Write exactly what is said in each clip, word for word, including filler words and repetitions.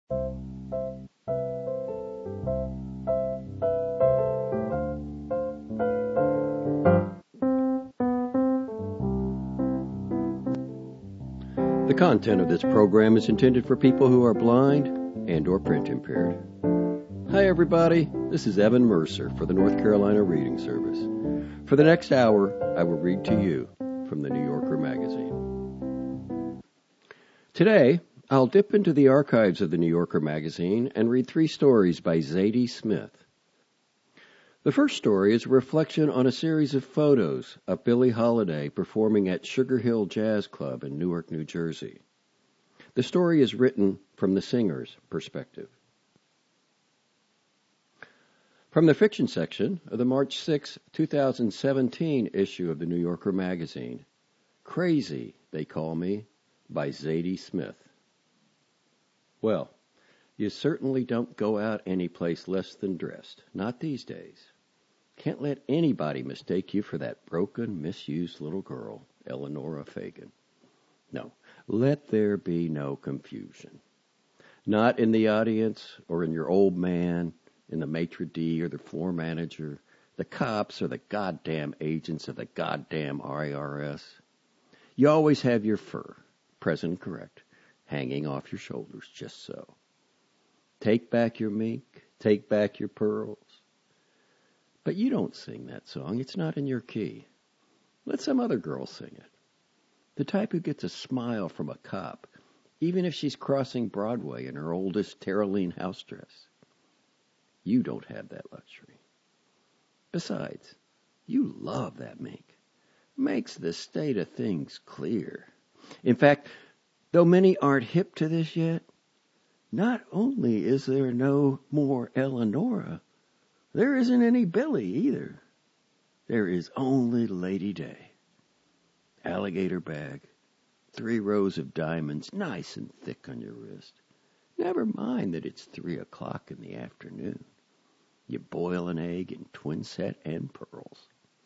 The content of this program is intended for people who are blind and or print impaired. Hi everybody, this is Evan Mercer for the North Carolina Reading Service. For the next hour, I will read to you from the New Yorker magazine. Today, I'll dip into the archives of the New Yorker magazine and read three stories by Zadie Smith. The first story is a reflection on a series of photos of Billie Holiday performing at Sugar Hill Jazz Club in Newark, New Jersey. The story is written from the singer's perspective. From the fiction section of the March sixth, twenty seventeen issue of the New Yorker magazine, Crazy, They Call Me, by Zadie Smith. Well, you certainly don't go out any place less than dressed, not these days. Can't let anybody mistake you for that broken, misused little girl, Eleanora Fagan. No, let there be no confusion. Not in the audience or in your old man, in the maitre d' or the floor manager, the cops or the goddamn agents of the goddamn I R S. You always have your fur, present and correct, hanging off your shoulders just so. Take back your mink, take back your pearls. But you don't sing that song. It's not in your key. Let some other girl sing it. The type who gets a smile from a cop, even if she's crossing Broadway in her oldest Teroline house dress. You don't have that luxury. Besides, you love that mink. Makes the state of things clear. In fact, though many aren't hip to this yet, not only is there no more Eleanora, there isn't any Billie either. There is only Lady Day. Alligator bag, three rows of diamonds, nice and thick on your wrist. Never mind that it's three o'clock in the afternoon. You boil an egg in twin set and pearls.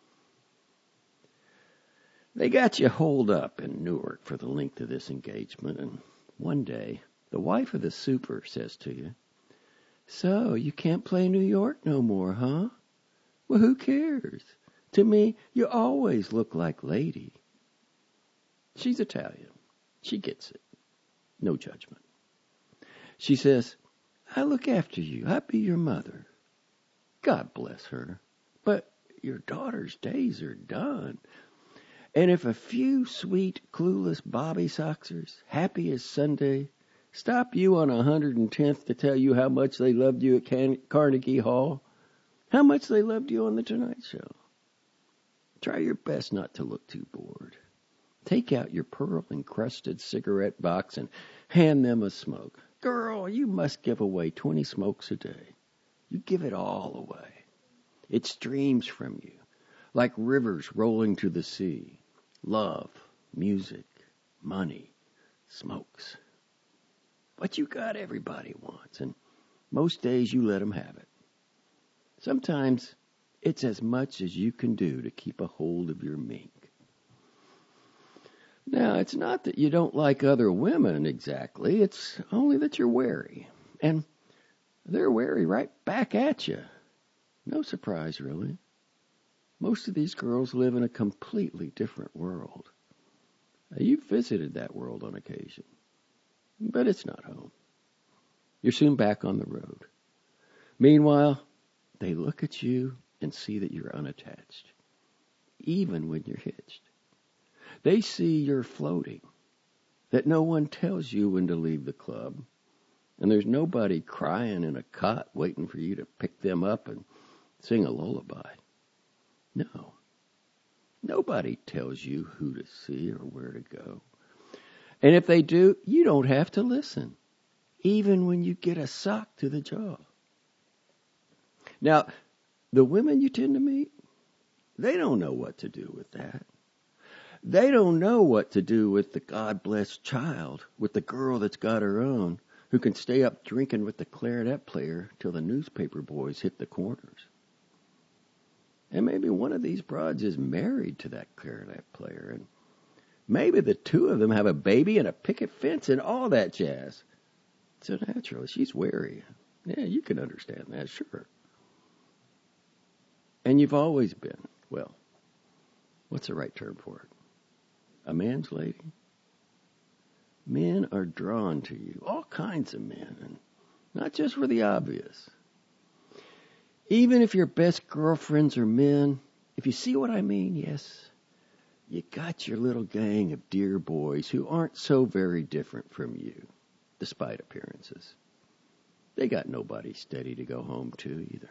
They got you holed up in Newark for the length of this engagement, and one day, the wife of the super says to you, "So, you can't play New York no more, huh? Well, who cares? To me, you always look like Lady." She's Italian. She gets it. No judgment. She says, "I look after you. I be your mother." God bless her. But your daughter's days are done. And if a few sweet, clueless bobby soxers, happy as Sunday, stop you on one hundred tenth to tell you how much they loved you at Can- Carnegie Hall, how much they loved you on The Tonight Show, try your best not to look too bored. Take out your pearl-encrusted cigarette box and hand them a smoke. Girl, you must give away twenty smokes a day. You give it all away. It streams from you like rivers rolling to the sea. Love, music, money, smokes. What you got everybody wants, and most days you let them have it. Sometimes it's as much as you can do to keep a hold of your mink. Now, it's not that you don't like other women exactly, it's only that you're wary. And they're wary right back at you. No surprise, really. Most of these girls live in a completely different world. Now, you've visited that world on occasion, but it's not home. You're soon back on the road. Meanwhile, they look at you and see that you're unattached, even when you're hitched. They see you're floating, that no one tells you when to leave the club, and there's nobody crying in a cot waiting for you to pick them up and sing a lullaby. No. Nobody tells you who to see or where to go. And if they do, you don't have to listen, even when you get a sock to the jaw. Now, the women you tend to meet, they don't know what to do with that. They don't know what to do with the God-blessed child, with the girl that's got her own, who can stay up drinking with the clarinet player till the newspaper boys hit the corners. And maybe one of these broads is married to that clarinet player, and maybe the two of them have a baby and a picket fence and all that jazz. So naturally, she's wary. Yeah, you can understand that, sure. And you've always been, well, what's the right term for it? A man's lady? Men are drawn to you, all kinds of men, and not just for the obvious. Even if your best girlfriends are men, if you see what I mean, yes, you got your little gang of dear boys who aren't so very different from you, despite appearances. They got nobody steady to go home to either.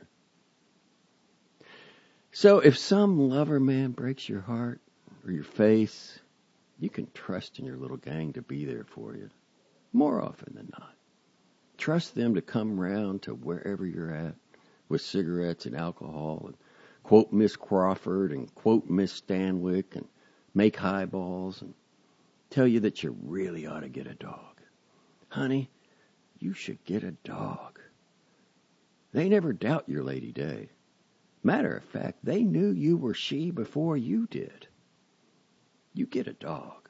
So if some lover man breaks your heart or your face, you can trust in your little gang to be there for you, more often than not. Trust them to come round to wherever you're at with cigarettes and alcohol and quote Miss Crawford and quote Miss Stanwyck and make highballs and tell you that you really ought to get a dog. Honey, you should get a dog. They never doubt your Lady Day. Matter of fact, they knew you were she before you did. You get a dog.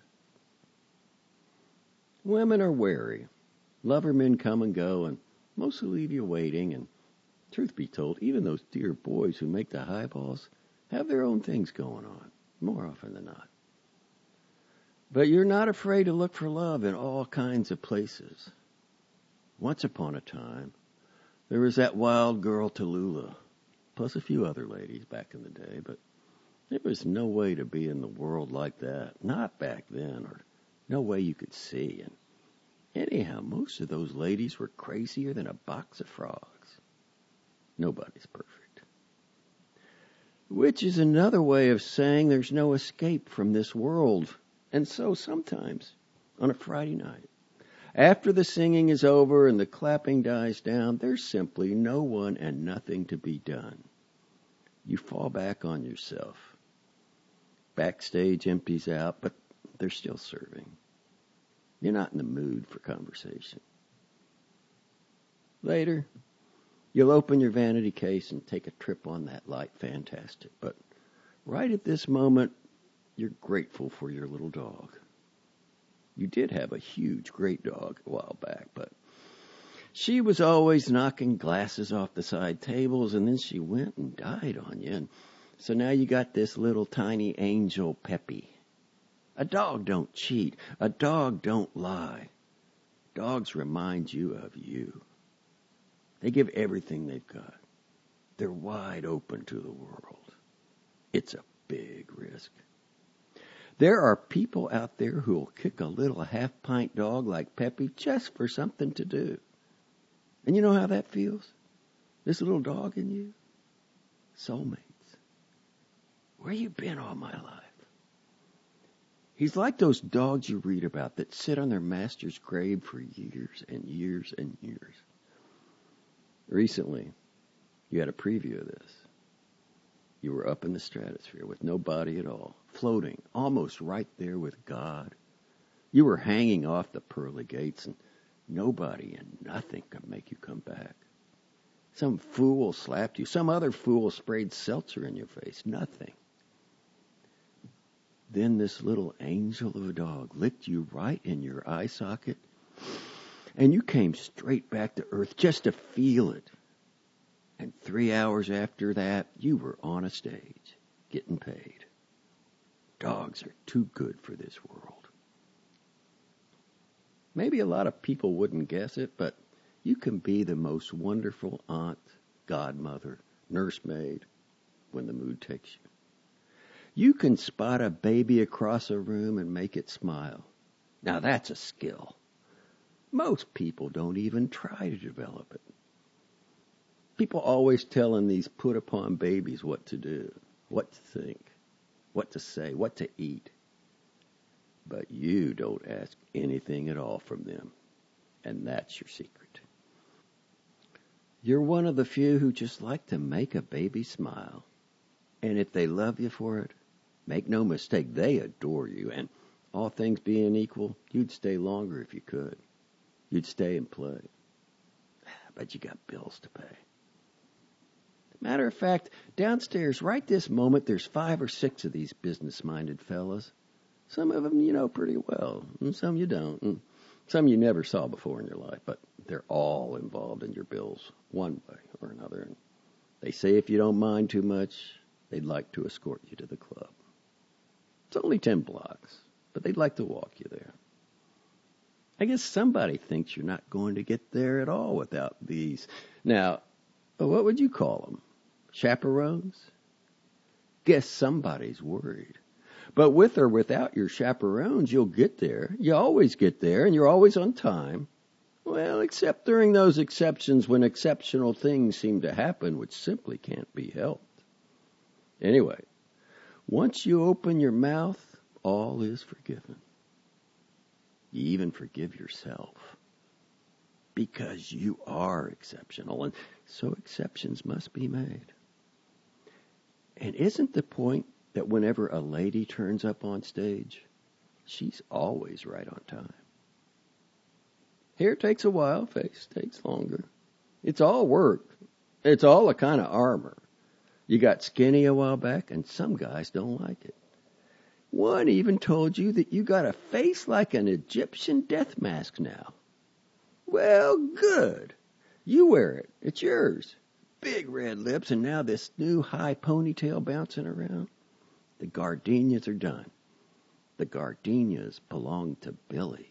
Women are wary. Lover men come and go and mostly leave you waiting, and truth be told, even those dear boys who make the highballs have their own things going on, more often than not. But you're not afraid to look for love in all kinds of places. Once upon a time, there was that wild girl Tallulah, plus a few other ladies back in the day, but there was no way to be in the world like that, not back then, or no way you could see. And anyhow, most of those ladies were crazier than a box of frogs. Nobody's perfect. Which is another way of saying there's no escape from this world. And so sometimes, on a Friday night, after the singing is over and the clapping dies down, there's simply no one and nothing to be done. You fall back on yourself. Backstage empties out, but they're still serving. You're not in the mood for conversation. Later, you'll open your vanity case and take a trip on that light fantastic. But right at this moment, you're grateful for your little dog. You did have a huge, great dog a while back, but she was always knocking glasses off the side tables, and then she went and died on you. And so now you got this little tiny angel Peppy. A dog don't cheat. A dog don't lie. Dogs remind you of you. They give everything they've got. They're wide open to the world. It's a big risk. There are people out there who will kick a little half-pint dog like Peppy just for something to do. And you know how that feels? This little dog in you? Soulmates. Where you been all my life? He's like those dogs you read about that sit on their master's grave for years and years and years. Recently, you had a preview of this. You were up in the stratosphere with no body at all, floating almost right there with God. You were hanging off the pearly gates, and nobody and nothing could make you come back. Some fool slapped you. Some other fool sprayed seltzer in your face. Nothing. Then this little angel of a dog licked you right in your eye socket, and you came straight back to earth just to feel it. And three hours after that, you were on a stage, getting paid. Dogs are too good for this world. Maybe a lot of people wouldn't guess it, but you can be the most wonderful aunt, godmother, nursemaid when the mood takes you. You can spot a baby across a room and make it smile. Now that's a skill. Most people don't even try to develop it. People always telling these put-upon babies what to do, what to think, what to say, what to eat. But you don't ask anything at all from them, and that's your secret. You're one of the few who just like to make a baby smile. And if they love you for it, make no mistake, they adore you. And all things being equal, you'd stay longer if you could. You'd stay and play. But you got bills to pay. Matter of fact, downstairs right this moment, there's five or six of these business-minded fellas. Some of them you know pretty well, and some you don't, and some you never saw before in your life, but They're all involved in your bills, one way or another. And they say if you don't mind too much, they'd like to escort you to the club. It's only ten blocks, but they'd like to walk you there. I guess somebody thinks you're not going to get there at all without these. Now, what would you call them? Chaperones? Guess somebody's worried. But with or without your chaperones, you'll get there. You always get there, and you're always on time. Well, except during those exceptions when exceptional things seem to happen which simply can't be helped. Anyway, once you open your mouth, all is forgiven. You even forgive yourself. Because you are exceptional, and so exceptions must be made. And isn't the point that whenever a lady turns up on stage, she's always right on time? Hair takes a while, face takes longer. It's all work. It's all a kind of armor. You got skinny a while back, and some guys don't like it. One even told you that you got a face like an Egyptian death mask now. Well, good. You wear it. It's yours. Big red lips, and now this new high ponytail bouncing around. The gardenias are done. The gardenias belong to Billy.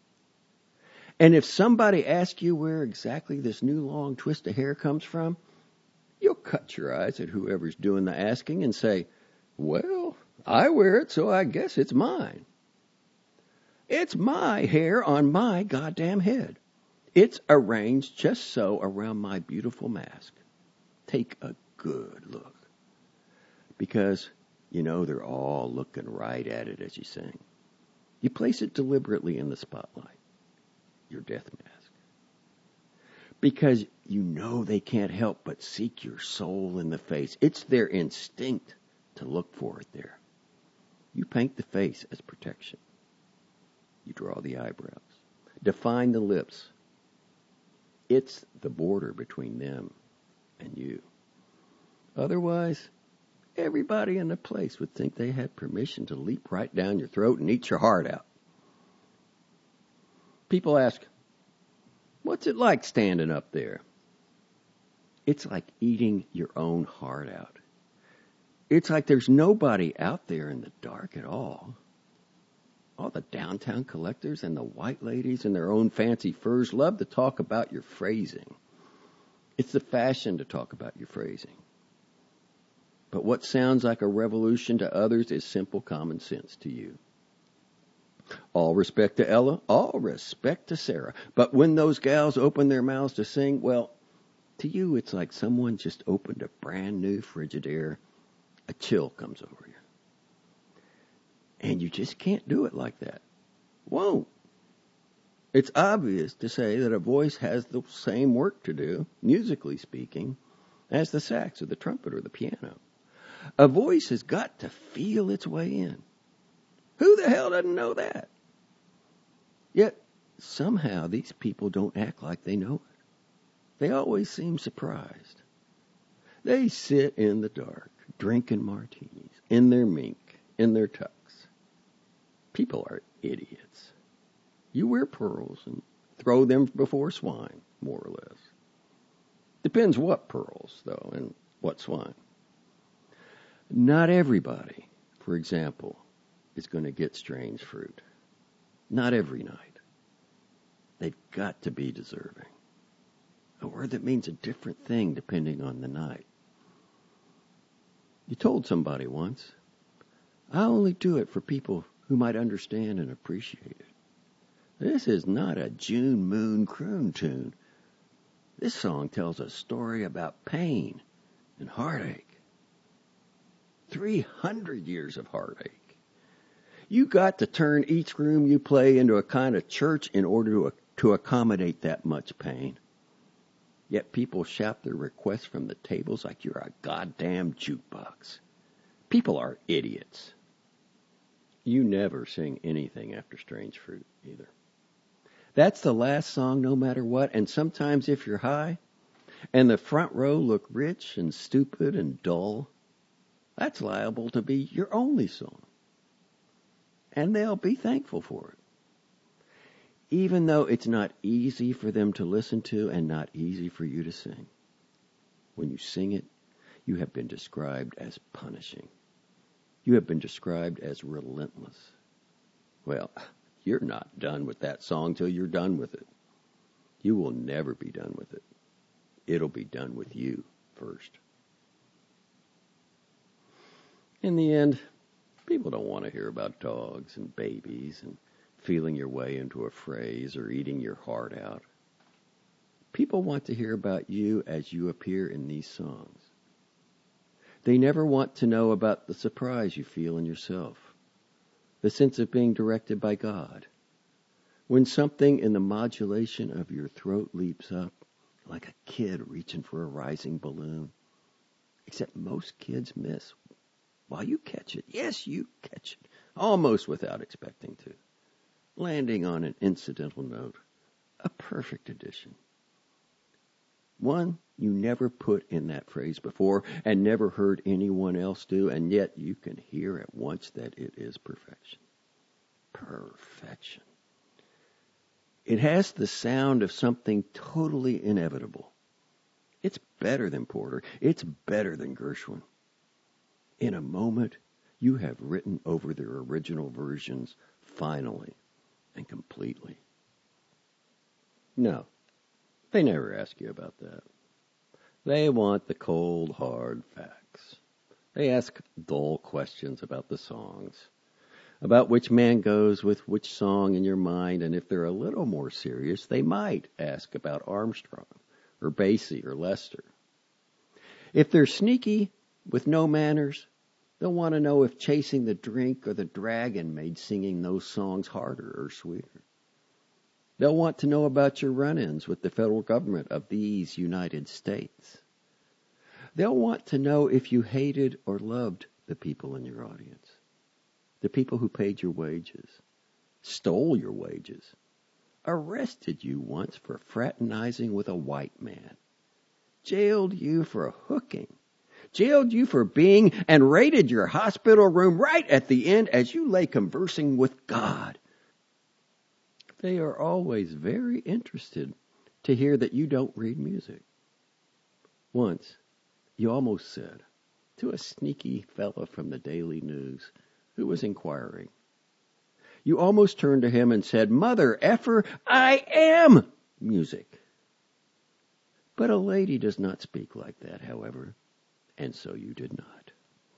And if somebody asks you where exactly this new long twist of hair comes from, you'll cut your eyes at whoever's doing the asking and say, well, I wear it, so I guess it's mine. It's my hair on my goddamn head. It's arranged just so around my beautiful mask. Take a good look. Because, you know, they're all looking right at it as you sing. You place it deliberately in the spotlight. Your death mask. Because you know they can't help but seek your soul in the face. It's their instinct to look for it there. You paint the face as protection. You draw the eyebrows. Define the lips. It's the border between them and you. Otherwise, everybody in the place would think they had permission to leap right down your throat and eat your heart out. People ask, what's it like standing up there? It's like eating your own heart out. It's like there's nobody out there in the dark at all. All the downtown collectors and the white ladies in their own fancy furs love to talk about your phrasing. It's the fashion to talk about your phrasing. But what sounds like a revolution to others is simple common sense to you. All respect to Ella, all respect to Sarah. But when those gals open their mouths to sing, well, to you it's like someone just opened a brand new Frigidaire. A chill comes over you. And you just can't do it like that. Won't. It's obvious to say that a voice has the same work to do, musically speaking, as the sax or the trumpet or the piano. A voice has got to feel its way in. Who the hell doesn't know that? Yet, somehow these people don't act like they know it. They always seem surprised. They sit in the dark, drinking martinis, in their mink, in their tux. People are idiots. You wear pearls and throw them before swine, more or less. Depends what pearls, though, and what swine. Not everybody, for example, is going to get strange fruit. Not every night. They've got to be deserving. A word that means a different thing depending on the night. You told somebody once, I only do it for people who might understand and appreciate it. This is not a June Moon croon tune. This song tells a story about pain and heartache. Three hundred years of heartache. You got to turn each room you play into a kind of church in order to, to accommodate that much pain. Yet people shout their requests from the tables like you're a goddamn jukebox. People are idiots. You never sing anything after Strange Fruit, either. That's the last song no matter what, and sometimes if you're high, and the front row look rich and stupid and dull, that's liable to be your only song. And they'll be thankful for it. even though it's not easy for them to listen to and not easy for you to sing. When you sing it, you have been described as punishing. You have been described as relentless. Well, you're not done with that song till you're done with it. You will never be done with it. It'll be done with you first. In the end, people don't want to hear about dogs and babies and feeling your way into a phrase or eating your heart out. People want to hear about you as you appear in these songs. They never want to know about the surprise you feel in yourself, the sense of being directed by God, when something in the modulation of your throat leaps up like a kid reaching for a rising balloon, except most kids miss while you catch it. Yes, you catch it, almost without expecting to, landing on an incidental note, a perfect addition. One you never put in that phrase before and never heard anyone else do, and yet you can hear at once that it is perfection. Perfection. It has the sound of something totally inevitable. It's better than Porter. It's better than Gershwin. In a moment, you have written over their original versions finally and completely. No. They never ask you about that. They want the cold, hard facts. They ask dull questions about the songs, about which man goes with which song in your mind, and if they're a little more serious, they might ask about Armstrong or Basie or Lester. If they're sneaky with no manners, they'll want to know if Chasing the Drink or The Dragon made singing those songs harder or sweeter. They'll want to know about your run-ins with the federal government of these United States. They'll want to know if you hated or loved the people in your audience, the people who paid your wages, stole your wages, arrested you once for fraternizing with a white man, jailed you for a hooking, jailed you for being, and raided your hospital room right at the end as you lay conversing with God. They are always very interested to hear that you don't read music. Once, you almost said to a sneaky fellow from the Daily News who was inquiring, you almost turned to him and said, "Mother effer, I am music." But a lady does not speak like that, however, and so you did not.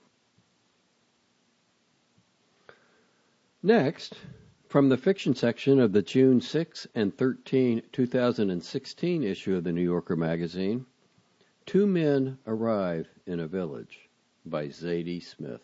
Next, from the fiction section of the June sixth and thirteenth, two thousand sixteen issue of the New Yorker magazine, Two Men Arrive in a Village by Zadie Smith.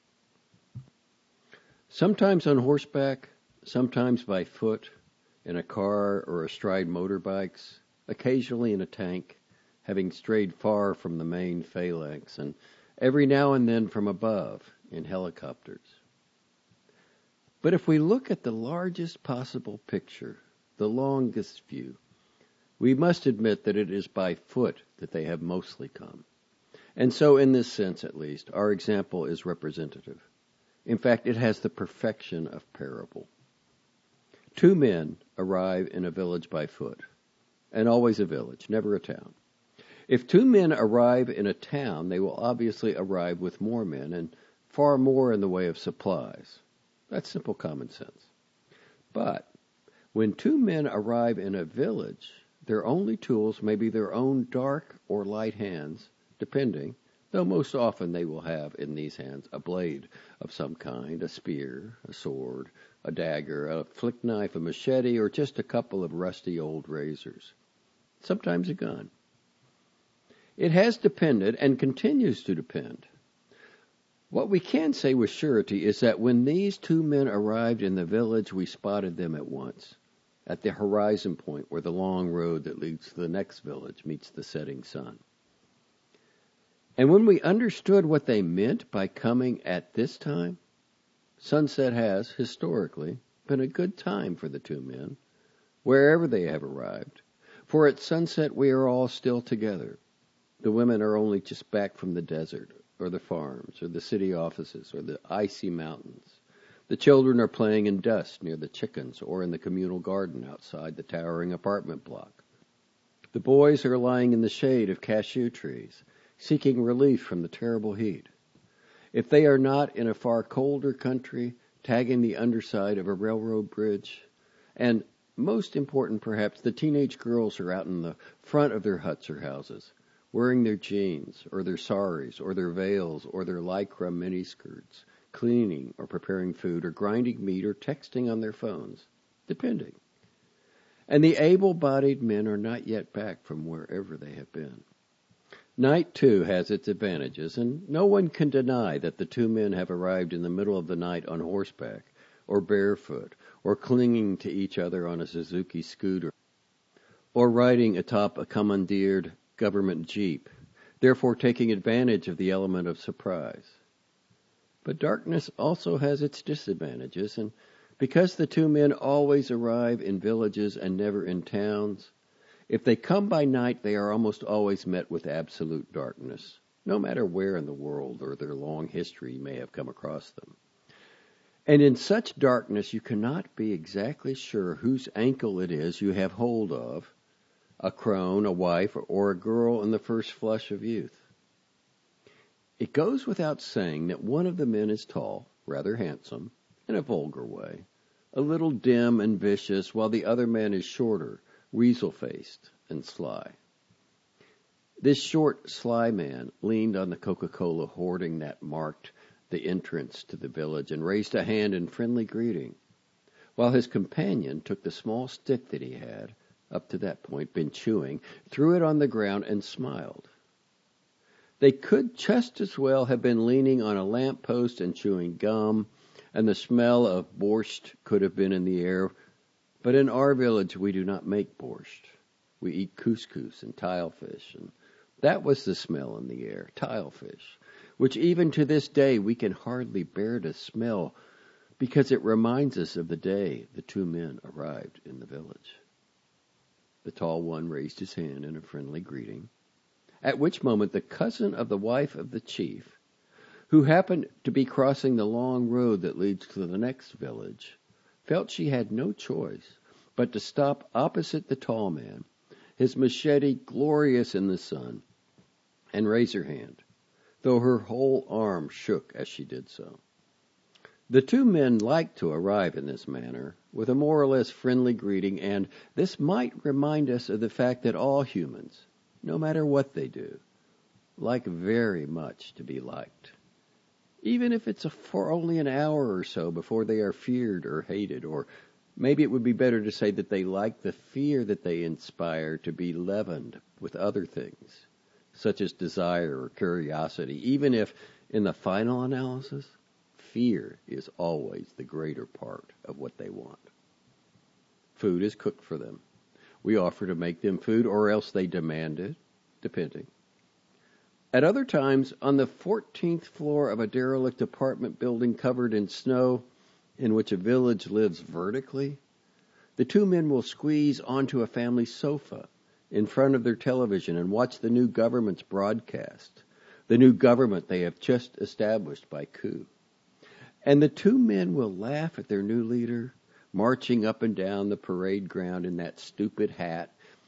Sometimes on horseback, sometimes by foot, in a car or astride motorbikes, occasionally in a tank, having strayed far from the main phalanx, and every now and then from above in helicopters. But if we look at the largest possible picture, the longest view, we must admit that it is by foot that they have mostly come. And so in this sense, at least, our example is representative. In fact, it has the perfection of parable. Two men arrive in a village by foot, and always a village, never a town. If two men arrive in a town, they will obviously arrive with more men and far more in the way of supplies. That's simple common sense. But when two men arrive in a village, their only tools may be their own dark or light hands, depending, though most often they will have in these hands a blade of some kind, a spear, a sword, a dagger, a flick knife, a machete, or just a couple of rusty old razors. Sometimes a gun. It has depended and continues to depend. What we can say with surety is that when these two men arrived in the village, we spotted them at once, at the horizon point where the long road that leads to the next village meets the setting sun. And when we understood what they meant by coming at this time, sunset has, historically, been a good time for the two men, wherever they have arrived. For at sunset we are all still together. The women are only just back from the desert, or the farms, or the city offices, or the icy mountains, The children are playing in dust near the chickens or in the communal garden outside the towering apartment block. The boys are lying in the shade of cashew trees, seeking relief from the terrible heat. If they are not in a far colder country, tagging the underside of a railroad bridge, and most important perhaps, the teenage girls are out in the front of their huts or houses, wearing their jeans or their saris or their veils or their lycra miniskirts, cleaning or preparing food or grinding meat or texting on their phones, depending. And the able-bodied men are not yet back from wherever they have been. Night, too, has its advantages, and no one can deny that the two men have arrived in the middle of the night on horseback, or barefoot, or clinging to each other on a Suzuki scooter, or riding atop a commandeered government jeep, therefore taking advantage of the element of surprise. But darkness also has its disadvantages, and because the two men always arrive in villages and never in towns, if they come by night, they are almost always met with absolute darkness, no matter where in the world or their long history may have come across them. And in such darkness, you cannot be exactly sure whose ankle it is you have hold of, a crone, a wife, or a girl in the first flush of youth. It goes without saying that one of the men is tall, rather handsome, in a vulgar way, a little dim and vicious, while the other man is shorter, weasel-faced, and sly. This short, sly man leaned on the Coca-Cola hoarding that marked the entrance to the village and raised a hand in friendly greeting, while his companion took the small stick that he had, up to that point, been chewing, threw it on the ground, and smiled. They could just as well have been leaning on a lamp-post and chewing gum, and the smell of borscht could have been in the air. But in our village, we do not make borscht. We eat couscous and tilefish, and that was the smell in the air, tilefish, which even to this day we can hardly bear to smell because it reminds us of the day the two men arrived in the village. The tall one raised his hand in a friendly greeting, at which moment the cousin of the wife of the chief, who happened to be crossing the long road that leads to the next village, felt she had no choice but to stop opposite the tall man, his machete glorious in the sun, and raise her hand, though her whole arm shook as she did so. The two men liked to arrive in this manner, with a more or less friendly greeting, and this might remind us of the fact that all humans, no matter what they do, like very much to be liked, even if it's a, for only an hour or so before they are feared or hated, or maybe it would be better to say that they like the fear that they inspire to be leavened with other things, such as desire or curiosity, even if, in the final analysis, fear is always the greater part of what they want. Food is cooked for them. We offer to make them food, or else they demand it, depending. At other times, on the fourteenth floor of a derelict apartment building covered in snow, in which a village lives vertically, the two men will squeeze onto a family sofa in front of their television and watch the new government's broadcast, the new government they have just established by coup. And the two men will laugh at their new leader, marching up and down the parade ground in that stupid hat.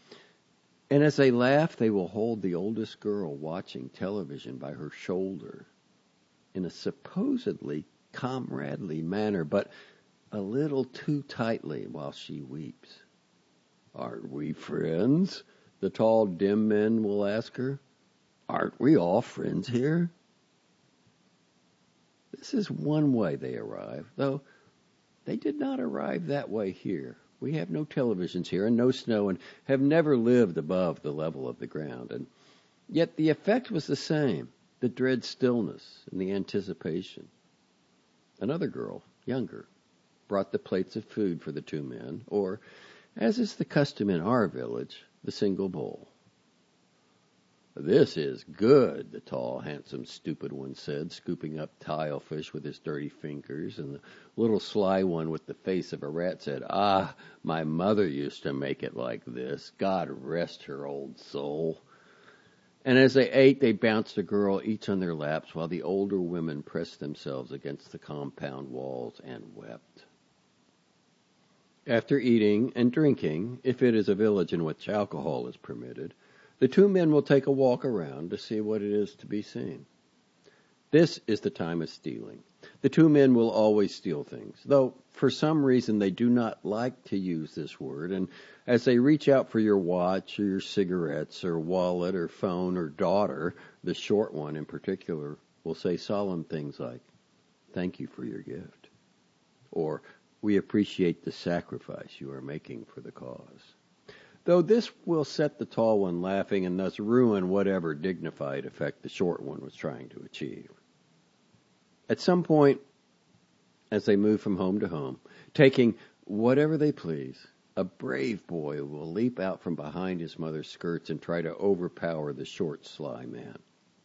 And as they laugh, they will hold the oldest girl watching television by her shoulder in a supposedly comradely manner, but a little too tightly while she weeps. "Aren't we friends?" the tall, dim men will ask her. "Aren't we all friends here?" This is one way they arrive, though they did not arrive that way here. We have no televisions here and no snow and have never lived above the level of the ground. And yet the effect was the same, the dread stillness and the anticipation. Another girl, younger, brought the plates of food for the two men, or, as is the custom in our village, the single bowl. "This is good," the tall, handsome, stupid one said, scooping up tilefish with his dirty fingers, and the little sly one with the face of a rat said, "Ah, my mother used to make it like this. God rest her old soul." And as they ate, they bounced a girl each on their laps while the older women pressed themselves against the compound walls and wept. After eating and drinking, if it is a village in which alcohol is permitted, the two men will take a walk around to see what it is to be seen. This is the time of stealing. The two men will always steal things, though for some reason they do not like to use this word, and as they reach out for your watch or your cigarettes or wallet or phone or daughter, the short one in particular will say solemn things like, "Thank you for your gift," or "We appreciate the sacrifice you are making for the cause." Though this will set the tall one laughing and thus ruin whatever dignified effect the short one was trying to achieve. At some point, as they move from home to home, taking whatever they please, a brave boy will leap out from behind his mother's skirts and try to overpower the short, sly man.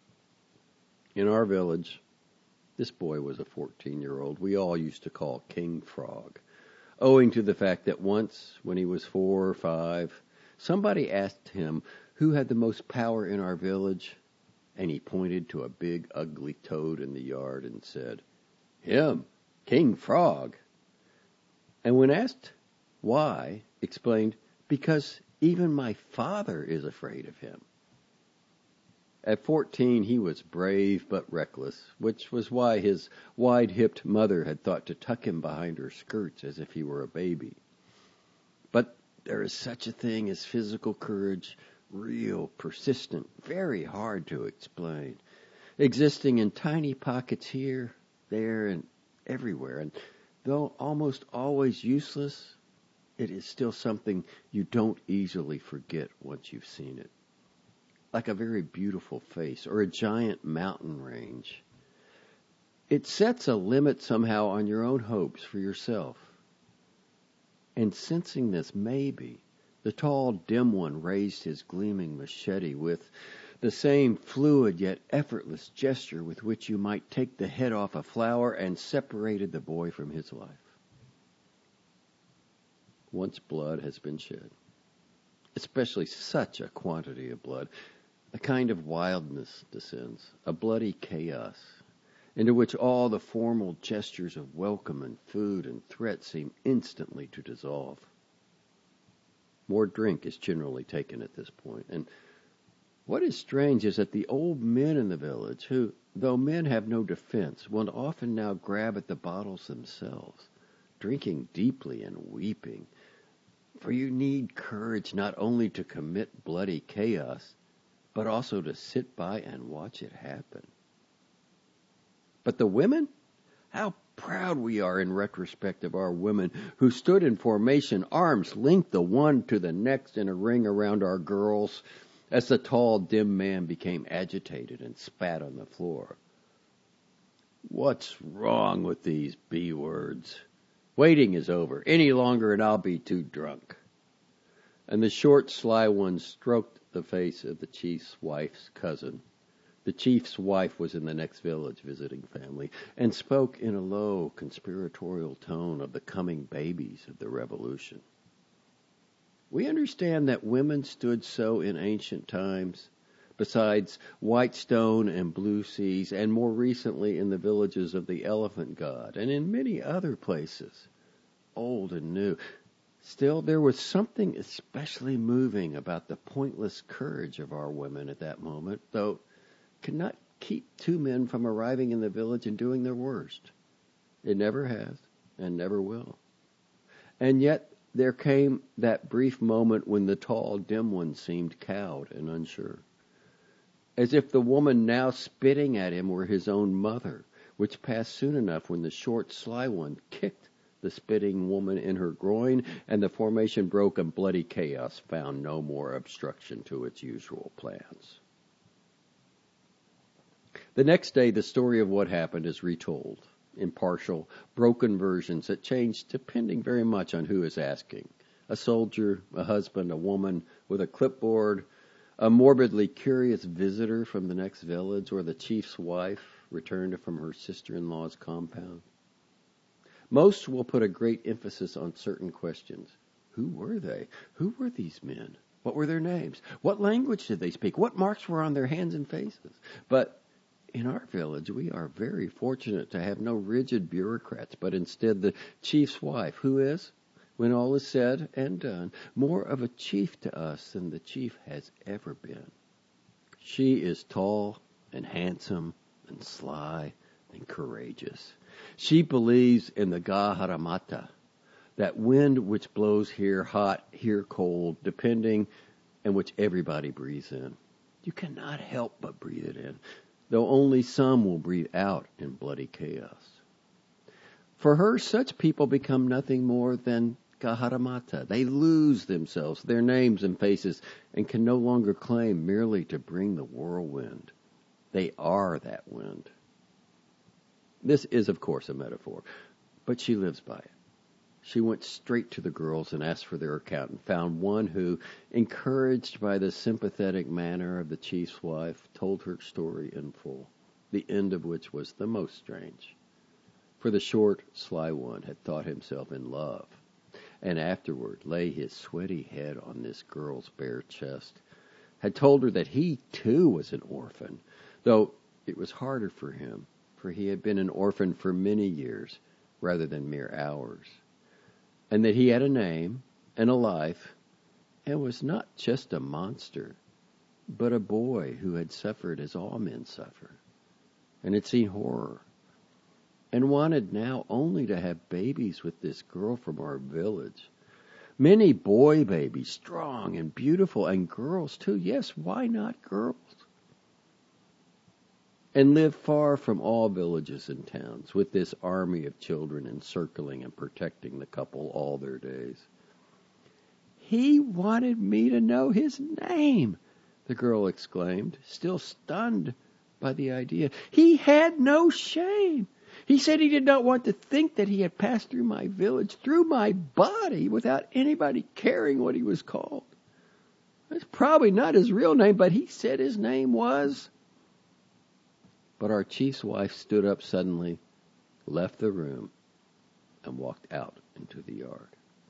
In our village, this boy was a fourteen-year-old we all used to call King Frog, owing to the fact that once, when he was four or five, somebody asked him who had the most power in our village, and he pointed to a big, ugly toad in the yard and said, "Him, King Frog." And when asked why, explained, "Because even my father is afraid of him." At fourteen, he was brave but reckless, which was why his wide-hipped mother had thought to tuck him behind her skirts as if he were a baby. But there is such a thing as physical courage, real, persistent, very hard to explain, existing in tiny pockets here, there, and everywhere. And though almost always useless, it is still something you don't easily forget once you've seen it. Like a very beautiful face or a giant mountain range. It sets a limit somehow on your own hopes for yourself. And sensing this, maybe, the tall, dim one raised his gleaming machete with the same fluid yet effortless gesture with which you might take the head off a flower and separated the boy from his life. Once blood has been shed, especially such a quantity of blood, a kind of wildness descends, a bloody chaos, into which all the formal gestures of welcome and food and threat seem instantly to dissolve. More drink is generally taken at this point, and what is strange is that the old men in the village, who, though men have no defense, will often now grab at the bottles themselves, drinking deeply and weeping. For you need courage not only to commit bloody chaos, but also to sit by and watch it happen. But the women? How proud we are in retrospect of our women who stood in formation, arms linked the one to the next in a ring around our girls, as the tall, dim man became agitated and spat on the floor. What's wrong with these B words? Waiting is over. Any longer and I'll be too drunk. And the short, sly one stroked the face of the chief's wife's cousin. The chief's wife was in the next village visiting family, and spoke in a low, conspiratorial tone of the coming babies of the revolution. We understand that women stood so in ancient times, besides Whitestone and Blue Seas, and more recently in the villages of the Elephant God, and in many other places, old and new. Still, there was something especially moving about the pointless courage of our women at that moment, though could not keep two men from arriving in the village and doing their worst. It never has, and never will. And yet there came that brief moment when the tall, dim one seemed cowed and unsure, as if the woman now spitting at him were his own mother, which passed soon enough when the short, sly one kicked the spitting woman in her groin, and the formation broke and bloody chaos found no more obstruction to its usual plans. The next day, the story of what happened is retold in partial, broken versions that change depending very much on who is asking. A soldier, a husband, a woman with a clipboard, a morbidly curious visitor from the next village, or the chief's wife returned from her sister-in-law's compound. Most will put a great emphasis on certain questions. Who were they? Who were these men? What were their names? What language did they speak? What marks were on their hands and faces? But in our village, we are very fortunate to have no rigid bureaucrats, but instead the chief's wife, who is, when all is said and done, more of a chief to us than the chief has ever been. She is tall and handsome and sly and courageous. She believes in the Gaharamata, that wind which blows here hot, here cold, depending, and which everybody breathes in. You cannot help but breathe it in, though only some will breathe out in bloody chaos. For her, such people become nothing more than Gaharamata. They lose themselves, their names and faces, and can no longer claim merely to bring the whirlwind. They are that wind. This is, of course, a metaphor, but she lives by it. She went straight to the girls and asked for their account and found one who, encouraged by the sympathetic manner of the chief's wife, told her story in full, the end of which was the most strange. For the short, sly one had thought himself in love, and afterward lay his sweaty head on this girl's bare chest, had told her that he too was an orphan, though it was harder for him, for he had been an orphan for many years rather than mere hours, and that he had a name and a life, and was not just a monster, but a boy who had suffered as all men suffer, and had seen horror, and wanted now only to have babies with this girl from our village. Many boy babies, strong and beautiful, and girls too. Yes, why not girls? And live far from all villages and towns, with this army of children encircling and protecting the couple all their days. He wanted me to know his name, the girl exclaimed, still stunned by the idea. He had no shame. He said he did not want to think that he had passed through my village, through my body, without anybody caring what he was called. That's probably not his real name, but he said his name was... But our chief's wife stood up suddenly, left the room, and walked out into the yard.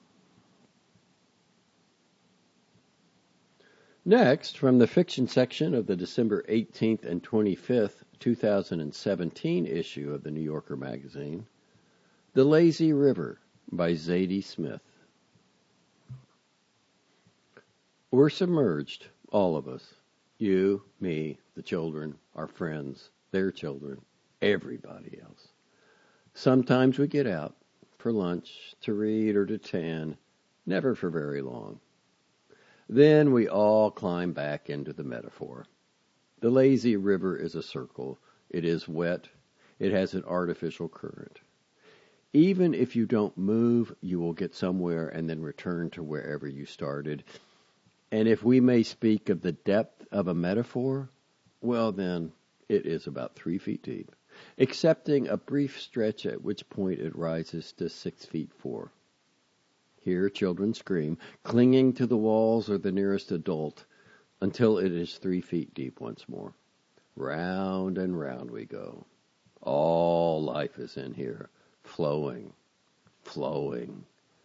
Next, from the fiction section of the December eighteenth and twenty-fifth, two thousand seventeen issue of the New Yorker magazine, The Lazy River by Zadie Smith. We're submerged, all of us. You, me, the children, our friends, their children, everybody else. Sometimes we get out for lunch, to read or to tan, never for very long. Then we all climb back into the metaphor. The lazy river is a circle. It is wet. It has an artificial current. Even if you don't move, you will get somewhere and then return to wherever you started. And if we may speak of the depth of a metaphor, well then, it is about three feet deep, excepting a brief stretch at which point it rises to six feet four. Here children scream, clinging to the walls or the nearest adult, until it is three feet deep once more. Round and round we go. All life is in here, flowing, flowing.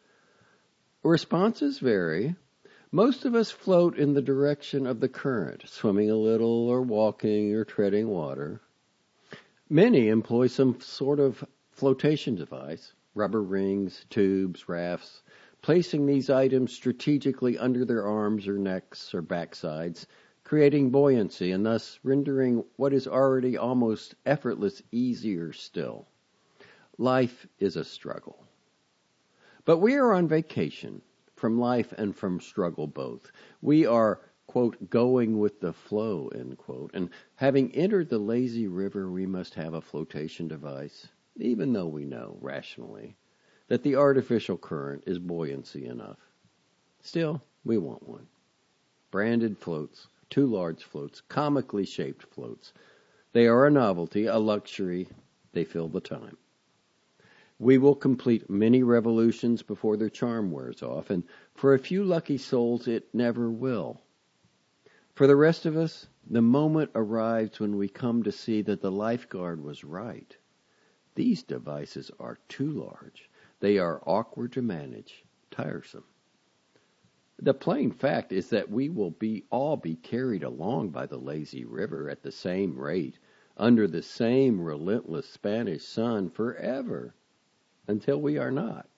Responses vary. Most of us float in the direction of the current, swimming a little or walking or treading water. Many employ some sort of flotation device, rubber rings, tubes, rafts, placing these items strategically under their arms or necks or backsides, creating buoyancy and thus rendering what is already almost effortless easier still. Life is a struggle. But we are on vacation. From life and from struggle both. We are, quote, going with the flow, end quote. And having entered the lazy river, we must have a flotation device, even though we know, rationally, that the artificial current is buoyancy enough. Still, we want one. Branded floats, two large floats, comically shaped floats. They are a novelty, a luxury. They fill the time. We will complete many revolutions before their charm wears off, and for a few lucky souls it never will. For the rest of us, the moment arrives when we come to see that the lifeguard was right. These devices are too large. They are awkward to manage, tiresome. The plain fact is that we will be all be carried along by the lazy river at the same rate, under the same relentless Spanish sun forever, until we are not.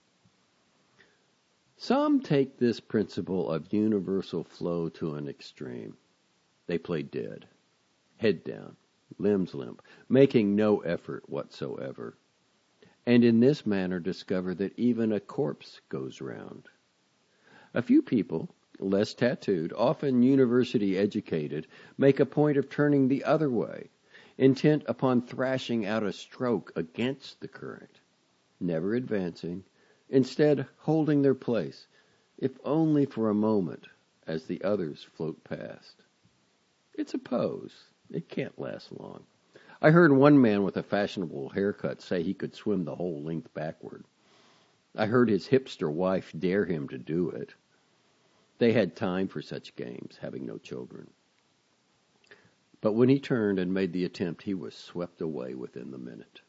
Some take this principle of universal flow to an extreme. They play dead, head down, limbs limp, making no effort whatsoever, and in this manner discover that even a corpse goes round. A few people, less tattooed, often university educated, make a point of turning the other way, intent upon thrashing out a stroke against the current, never advancing, instead holding their place, if only for a moment, as the others float past. It's a pose. It can't last long. I heard one man with a fashionable haircut say he could swim the whole length backward. I heard his hipster wife dare him to do it. They had time for such games, having no children. But when he turned and made the attempt, he was swept away within the minute.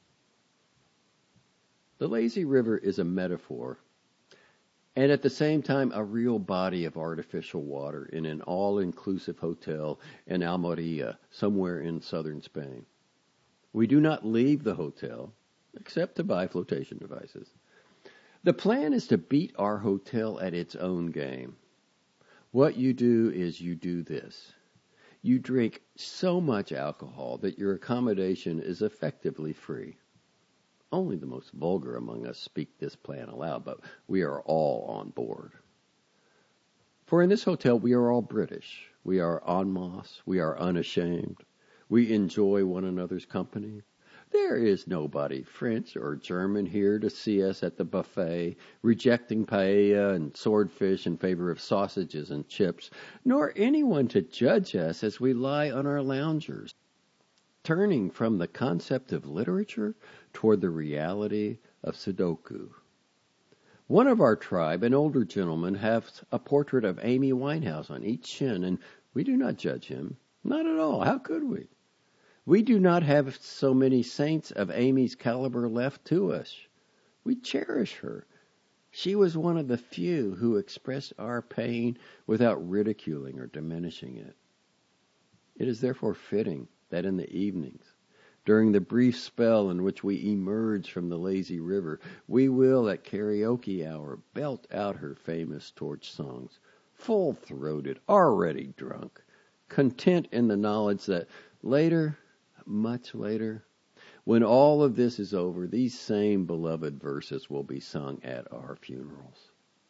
The lazy river is a metaphor, and at the same time a real body of artificial water in an all-inclusive hotel in Almeria, somewhere in southern Spain. We do not leave the hotel, except to buy flotation devices. The plan is to beat our hotel at its own game. What you do is you do this. You drink so much alcohol that your accommodation is effectively free. Only the most vulgar among us speak this plan aloud, but we are all on board. For in this hotel we are all British. We are en masse. We are unashamed. We enjoy one another's company. There is nobody French or German here to see us at the buffet, rejecting paella and swordfish in favor of sausages and chips, nor anyone to judge us as we lie on our loungers, turning from the concept of literature toward the reality of Sudoku. One of our tribe, an older gentleman, has a portrait of Amy Winehouse on each shin, and we do not judge him. Not at all. How could we? We do not have so many saints of Amy's caliber left to us. We cherish her. She was one of the few who expressed our pain without ridiculing or diminishing it. It is therefore fitting that in the evenings, during the brief spell in which we emerge from the lazy river, we will at karaoke hour belt out her famous torch songs, full-throated, already drunk, content in the knowledge that later, much later, when all of this is over, these same beloved verses will be sung at our funerals.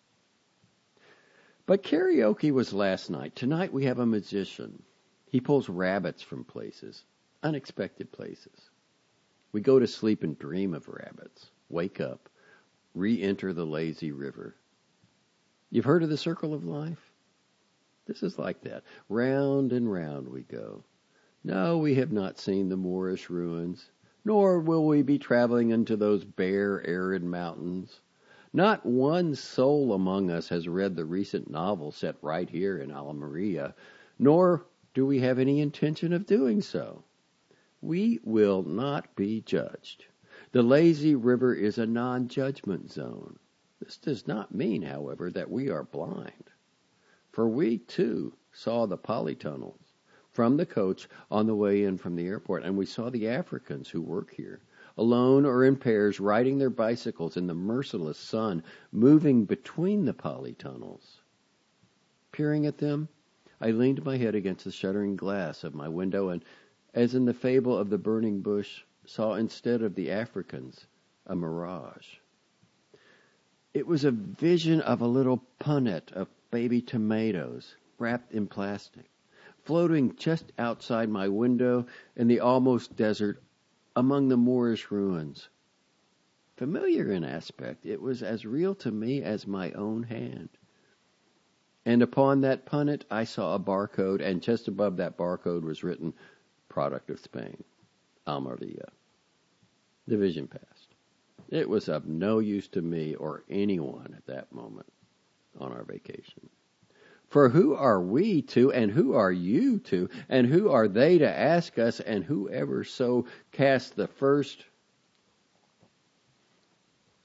But karaoke was last night. Tonight we have a magician. He pulls rabbits from places, unexpected places. We go to sleep and dream of rabbits, wake up, re-enter the lazy river. You've heard of the circle of life? This is like that. Round and round we go. No, we have not seen the Moorish ruins, nor will we be traveling into those bare, arid mountains. Not one soul among us has read the recent novel set right here in Almeria, nor do we have any intention of doing so. We will not be judged. The lazy river is a non-judgment zone. This does not mean, however, that we are blind. For we, too, saw the polytunnels from the coach on the way in from the airport, and we saw the Africans who work here, alone or in pairs, riding their bicycles in the merciless sun, moving between the polytunnels. Peering at them, I leaned my head against the shuttering glass of my window and, as in the fable of the burning bush, saw instead of the Africans a mirage. It was a vision of a little punnet of baby tomatoes wrapped in plastic, floating just outside my window in the almost desert among the Moorish ruins. Familiar in aspect, it was as real to me as my own hand. And upon that punnet I saw a barcode, and just above that barcode was written, "Product of Spain, Almeria." The vision passed. It was of no use to me or anyone at that moment on our vacation. For who are we to, and who are you to, and who are they to ask us, and whoever so cast the first?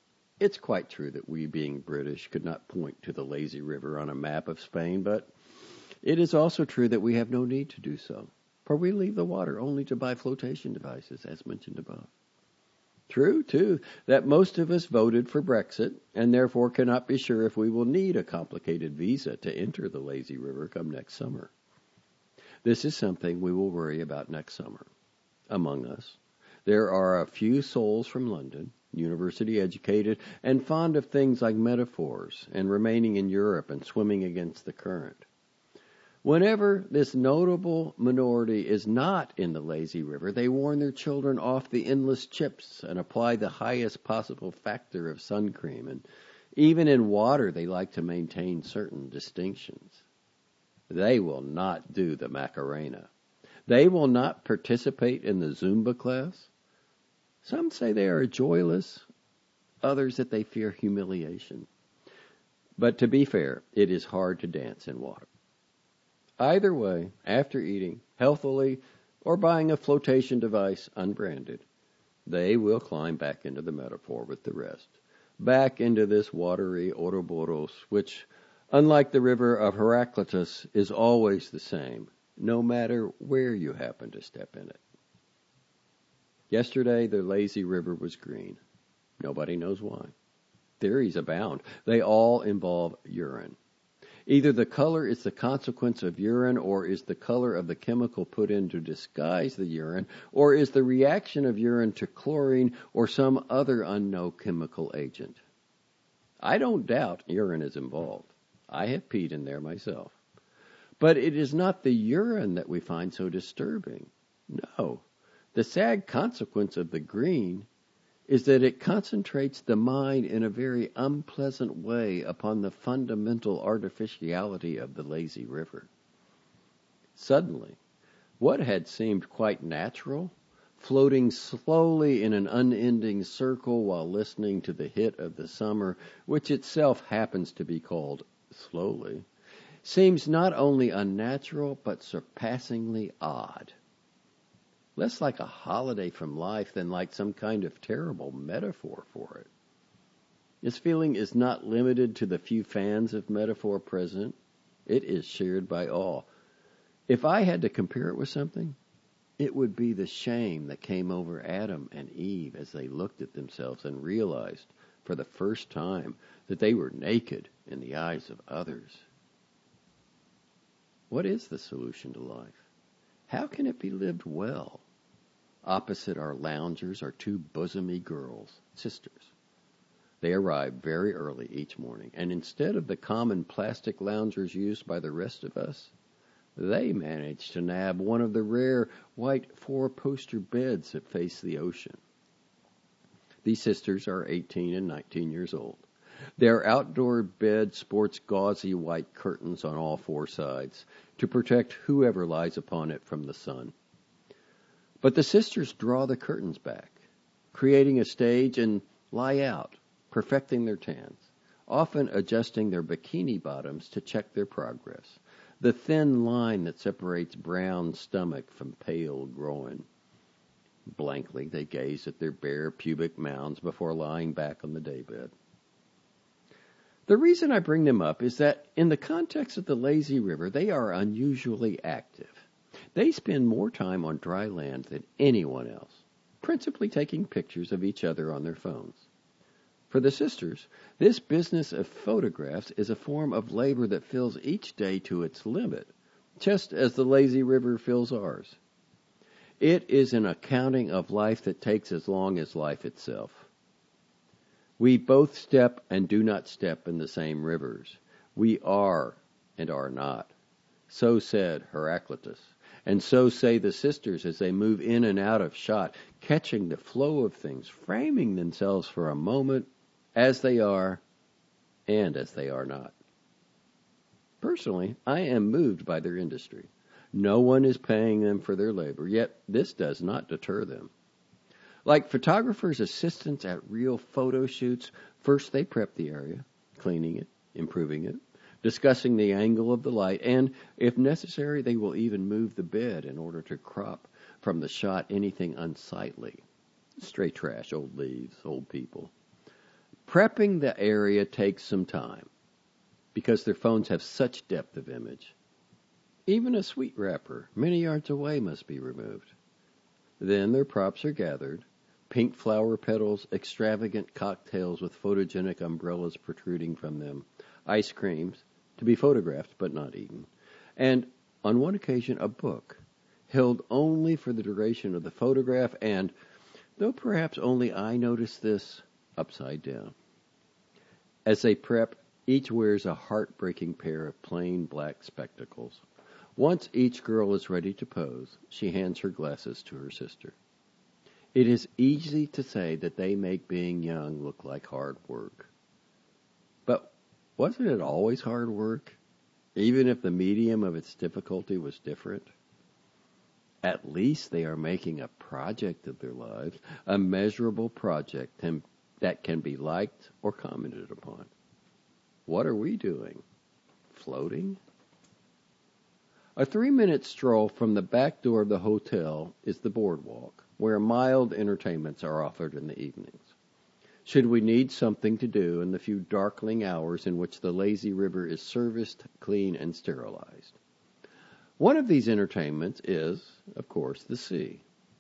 It's quite true that we, being British, could not point to the lazy river on a map of Spain, but it is also true that we have no need to do so, for we leave the water only to buy flotation devices, as mentioned above. True, too, that most of us voted for Brexit, and therefore cannot be sure if we will need a complicated visa to enter the lazy river come next summer. This is something we will worry about next summer. Among us, there are a few souls from London, university-educated, and fond of things like metaphors and remaining in Europe and swimming against the current. Whenever this notable minority is not in the lazy river, they warn their children off the endless chips and apply the highest possible factor of sun cream. And even in water, they like to maintain certain distinctions. They will not do the Macarena. They will not participate in the Zumba class. Some say they are joyless, others that they fear humiliation. But to be fair, it is hard to dance in water. Either way, after eating, healthily, or buying a flotation device unbranded, they will climb back into the metaphor with the rest, back into this watery Ouroboros, which, unlike the river of Heraclitus, is always the same, no matter where you happen to step in it. Yesterday, the lazy river was green. Nobody knows why. Theories abound. They all involve urine. Either the color is the consequence of urine, or is the color of the chemical put in to disguise the urine, or is the reaction of urine to chlorine or some other unknown chemical agent. I don't doubt urine is involved. I have peed in there myself. But it is not the urine that we find so disturbing. No. The sad consequence of the green is that it concentrates the mind in a very unpleasant way upon the fundamental artificiality of the lazy river. Suddenly, what had seemed quite natural, floating slowly in an unending circle while listening to the hit of the summer, which itself happens to be called slowly, seems not only unnatural but surpassingly odd. Less like a holiday from life than like some kind of terrible metaphor for it. This feeling is not limited to the few fans of metaphor present. It is shared by all. If I had to compare it with something, it would be the shame that came over Adam and Eve as they looked at themselves and realized for the first time that they were naked in the eyes of others. What is the solution to life? How can it be lived well? Opposite our loungers are two bosomy girls, sisters. They arrive very early each morning, and instead of the common plastic loungers used by the rest of us, they manage to nab one of the rare white four-poster beds that face the ocean. These sisters are eighteen and nineteen years old. Their outdoor bed sports gauzy white curtains on all four sides to protect whoever lies upon it from the sun. But the sisters draw the curtains back, creating a stage, and lie out, perfecting their tans, often adjusting their bikini bottoms to check their progress, the thin line that separates brown stomach from pale groin. Blankly they gaze at their bare pubic mounds before lying back on the daybed. The reason I bring them up is that in the context of the lazy river, they are unusually active. They spend more time on dry land than anyone else, principally taking pictures of each other on their phones. For the sisters, this business of photographs is a form of labor that fills each day to its limit, just as the lazy river fills ours. It is an accounting of life that takes as long as life itself. We both step and do not step in the same rivers. We are and are not. So said Heraclitus. And so say the sisters as they move in and out of shot, catching the flow of things, framing themselves for a moment as they are and as they are not. Personally, I am moved by their industry. No one is paying them for their labor, yet this does not deter them. Like photographers' assistants at real photo shoots, first they prep the area, cleaning it, improving it, discussing the angle of the light, and, if necessary, they will even move the bed in order to crop from the shot anything unsightly. Stray trash, old leaves, old people. Prepping the area takes some time because their phones have such depth of image. Even a sweet wrapper many yards away must be removed. Then their props are gathered, pink flower petals, extravagant cocktails with photogenic umbrellas protruding from them, ice creams, to be photographed but not eaten, and, on one occasion, a book, held only for the duration of the photograph and, though perhaps only I notice this, upside down. As they prep, each wears a heartbreaking pair of plain black spectacles. Once each girl is ready to pose, she hands her glasses to her sister. It is easy to say that they make being young look like hard work. But wasn't it always hard work, even if the medium of its difficulty was different? At least they are making a project of their lives, a measurable project that can be liked or commented upon. What are we doing? Floating? A three-minute stroll from the back door of the hotel is the boardwalk, where mild entertainments are offered in the evenings. Should we need something to do in the few darkling hours in which the lazy river is serviced, clean, and sterilized? One of these entertainments is, of course, the sea.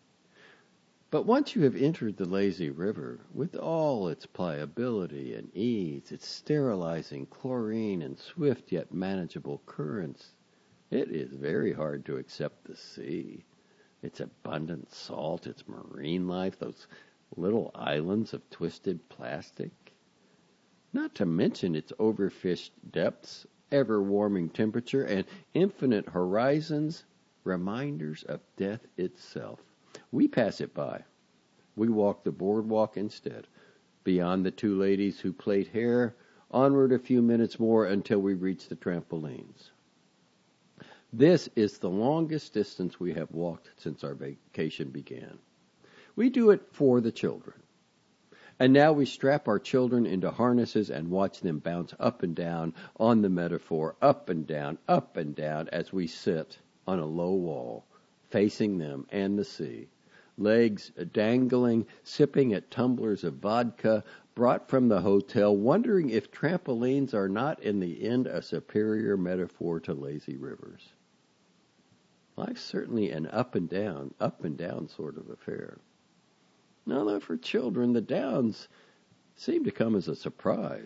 But once you have entered the lazy river, with all its pliability and ease, its sterilizing chlorine and swift yet manageable currents, it is very hard to accept the sea, its abundant salt, its marine life, those little islands of twisted plastic. Not to mention its overfished depths, ever-warming temperature, and infinite horizons, reminders of death itself. We pass it by. We walk the boardwalk instead, beyond the two ladies who plait hair, onward a few minutes more until we reach the trampolines. This is the longest distance we have walked since our vacation began. We do it for the children. And now we strap our children into harnesses and watch them bounce up and down on the metaphor, up and down, up and down, as we sit on a low wall, facing them and the sea, legs dangling, sipping at tumblers of vodka brought from the hotel, wondering if trampolines are not in the end a superior metaphor to lazy rivers. Life's certainly an up and down, up and down sort of affair. Although for children, the downs seem to come as a surprise,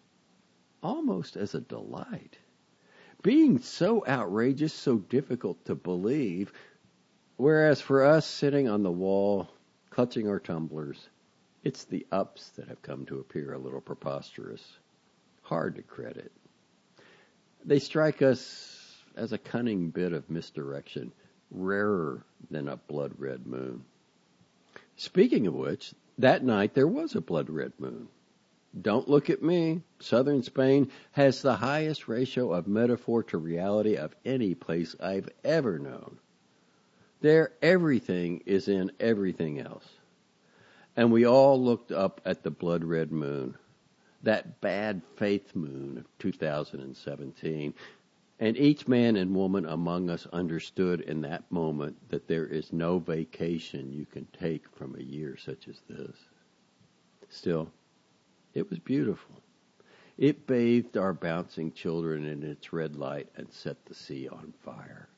almost as a delight. Being so outrageous, so difficult to believe, whereas for us sitting on the wall, clutching our tumblers, it's the ups that have come to appear a little preposterous, hard to credit. They strike us as a cunning bit of misdirection, rarer than a blood-red moon. Speaking of which, that night there was a blood-red moon. Don't look at me. Southern Spain has the highest ratio of metaphor to reality of any place I've ever known. There, everything is in everything else. And we all looked up at the blood-red moon, that bad faith moon of two thousand seventeen, and each man and woman among us understood in that moment that there is no vacation you can take from a year such as this. Still, it was beautiful. It bathed our bouncing children in its red light and set the sea on fire.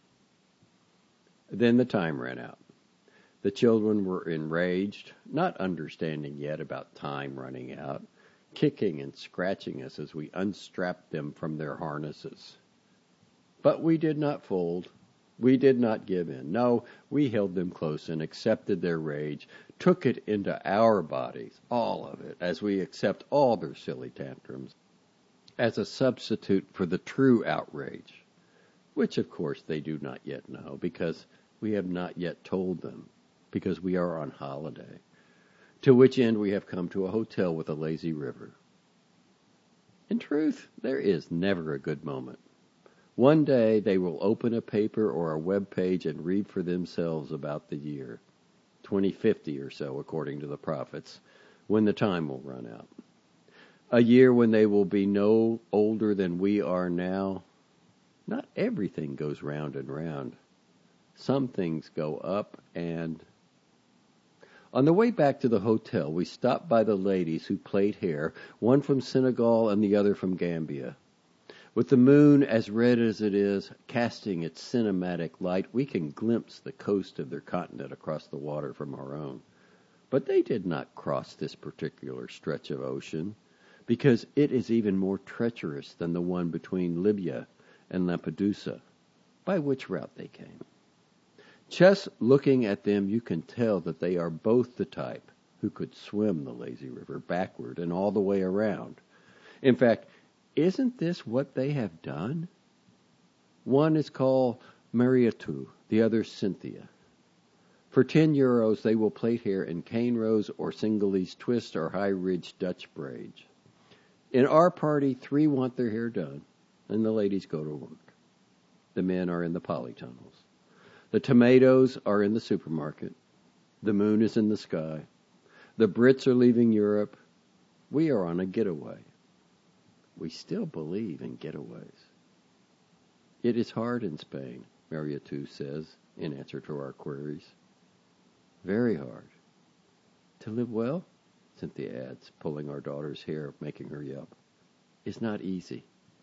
Then the time ran out. The children were enraged, not understanding yet about time running out, kicking and scratching us as we unstrapped them from their harnesses. But we did not fold. We did not give in. No, we held them close and accepted their rage, took it into our bodies, all of it, as we accept all their silly tantrums, as a substitute for the true outrage, which of course they do not yet know, because we have not yet told them, because we are on holiday, to which end we have come to a hotel with a lazy river. In truth, there is never a good moment. One day they will open a paper or a web page and read for themselves about the year, twenty fifty or so, according to the prophets, when the time will run out. A year when they will be no older than we are now. Not everything goes round and round. Some things go up and... On the way back to the hotel, we stopped by the ladies who plait hair, one from Senegal and the other from Gambia. With the moon, as red as it is, casting its cinematic light, we can glimpse the coast of their continent across the water from our own. But they did not cross this particular stretch of ocean, because it is even more treacherous than the one between Libya and Lampedusa, by which route they came. Just looking at them, you can tell that they are both the type who could swim the lazy river backward and all the way around. In fact, isn't this what they have done? One is called Mariatu, the other Cynthia. For ten euros, they will plait hair in cane rows or Singhalese twist or high-ridged Dutch braids. In our party, three want their hair done, and the ladies go to work. The men are in the polytunnels. The tomatoes are in the supermarket. The moon is in the sky. The Brits are leaving Europe. We are on a getaway. We still believe in getaways. It is hard in Spain, Mariatu says, in answer to our queries. Very hard. To live well, Cynthia adds, pulling our daughter's hair, making her yelp, is not easy.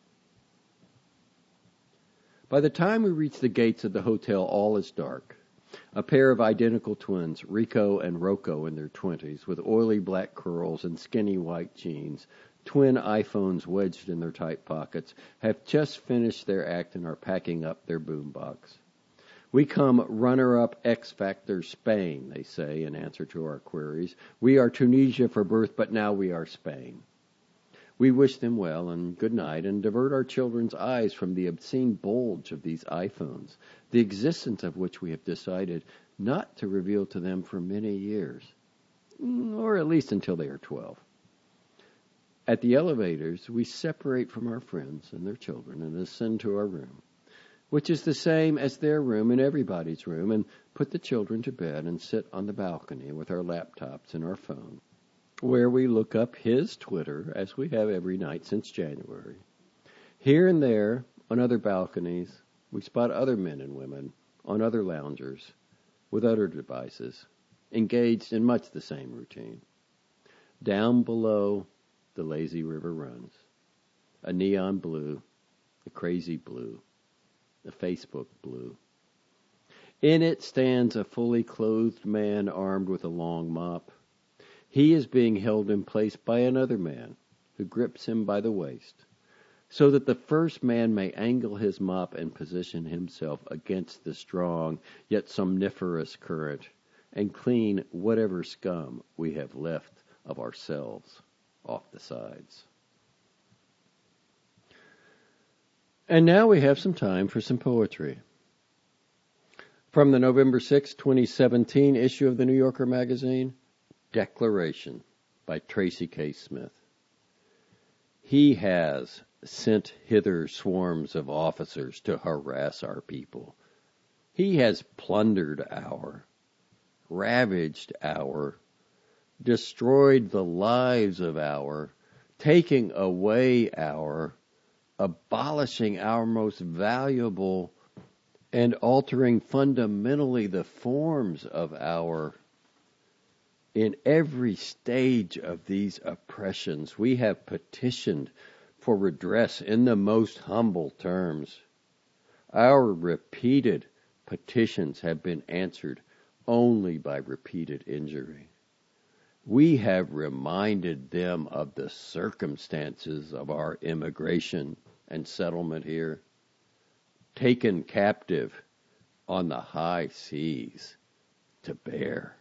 By the time we reach the gates of the hotel, all is dark. A pair of identical twins, Rico and Rocco in their twenties, with oily black curls and skinny white jeans, twin iPhones wedged in their tight pockets, have just finished their act and are packing up their boombox. We come runner-up X Factor Spain, they say, in answer to our queries. We are Tunisia for birth, but now we are Spain. We wish them well and good night and divert our children's eyes from the obscene bulge of these iPhones, the existence of which we have decided not to reveal to them for many years, or at least until they are twelve. At the elevators, we separate from our friends and their children and ascend to our room, which is the same as their room and everybody's room, and put the children to bed and sit on the balcony with our laptops and our phone, where we look up his Twitter, as we have every night since January. Here and there, on other balconies, we spot other men and women on other loungers with other devices, engaged in much the same routine. Down below, the lazy river runs, a neon blue, a crazy blue, a Facebook blue. In it stands a fully clothed man armed with a long mop. He is being held in place by another man who grips him by the waist, so that the first man may angle his mop and position himself against the strong yet somniferous current and clean whatever scum we have left of ourselves off the sides. And now we have some time for some poetry. From the November sixth, twenty seventeen issue of the New Yorker magazine, Declaration by Tracy K. Smith. He has sent hither swarms of officers to harass our people. He has plundered our, ravaged our, destroyed the lives of our, taking away our, abolishing our most valuable, and altering fundamentally the forms of our. In every stage of these oppressions, we have petitioned for redress in the most humble terms. Our repeated petitions have been answered only by repeated injury. We have reminded them of the circumstances of our immigration and settlement here, taken captive on the high seas to bear.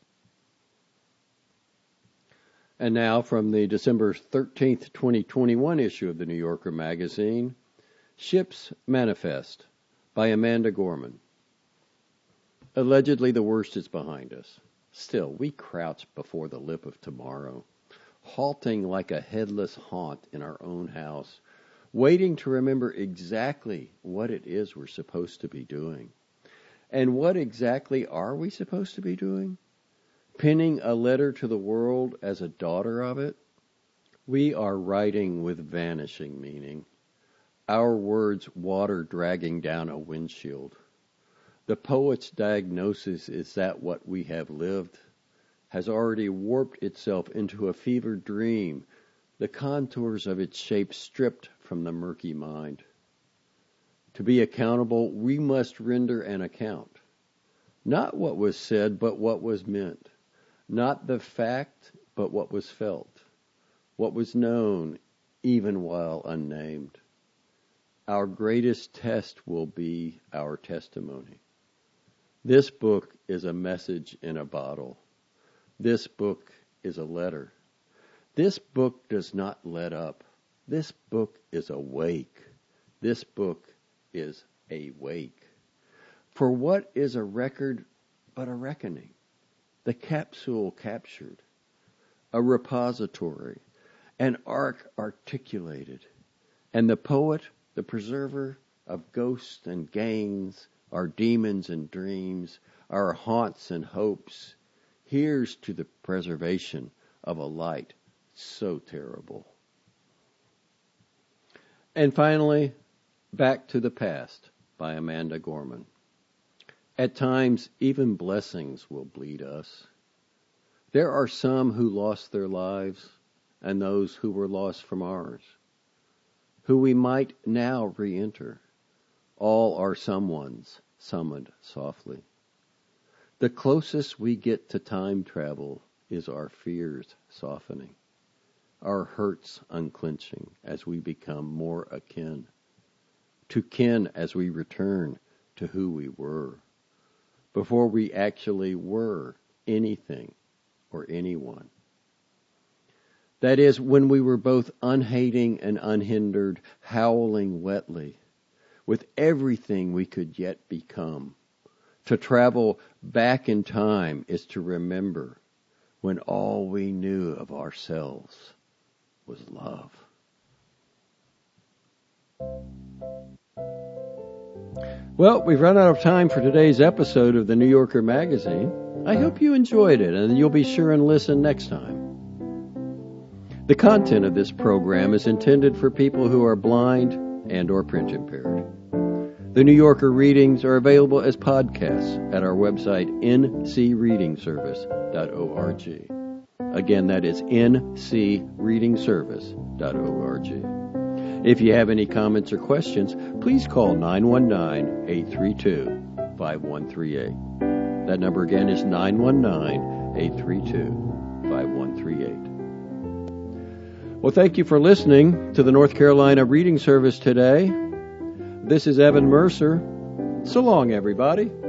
And now from the December thirteenth, twenty twenty-one issue of the New Yorker magazine, Ship's Manifest by Amanda Gorman. Allegedly the worst is behind us. Still, we crouch before the lip of tomorrow, halting like a headless haunt in our own house, waiting to remember exactly what it is we're supposed to be doing. And what exactly are we supposed to be doing? Penning a letter to the world as a daughter of it? We are writing with vanishing meaning. Our words water dragging down a windshield. The poet's diagnosis is that what we have lived has already warped itself into a fevered dream, the contours of its shape stripped from the murky mind. To be accountable, we must render an account. Not what was said, but what was meant. Not the fact, but what was felt. What was known, even while unnamed. Our greatest test will be our testimony. This book is a message in a bottle. This book is a letter. This book does not let up. This book is awake. This book is awake. For what is a record but a reckoning? The capsule captured, a repository, an arc articulated, and the poet, the preserver of ghosts and gains, our demons and dreams, our haunts and hopes, here's to the preservation of a light so terrible. And finally, Back to the Past by Amanda Gorman. At times, even blessings will bleed us. There are some who lost their lives, and those who were lost from ours, who we might now re-enter. All are someones summoned softly. The closest we get to time travel is our fears softening, our hurts unclenching as we become more akin, to kin as we return to who we were, before we actually were anything or anyone. That is, when we were both unhating and unhindered, howling wetly, with everything we could yet become. To travel back in time is to remember when all we knew of ourselves was love. Well, we've run out of time for today's episode of the New Yorker magazine. I hope you enjoyed it, and you'll be sure and listen next time. The content of this program is intended for people who are blind and or print impaired. The New Yorker readings are available as podcasts at our website, n c reading service dot org. Again, that is n c reading service dot org. If you have any comments or questions, please call nine one nine, eight three two, five one three eight. That number again is nine one nine, eight three two, five one three eight. Well, thank you for listening to the North Carolina Reading Service today. This is Evan Mercer. So long, everybody.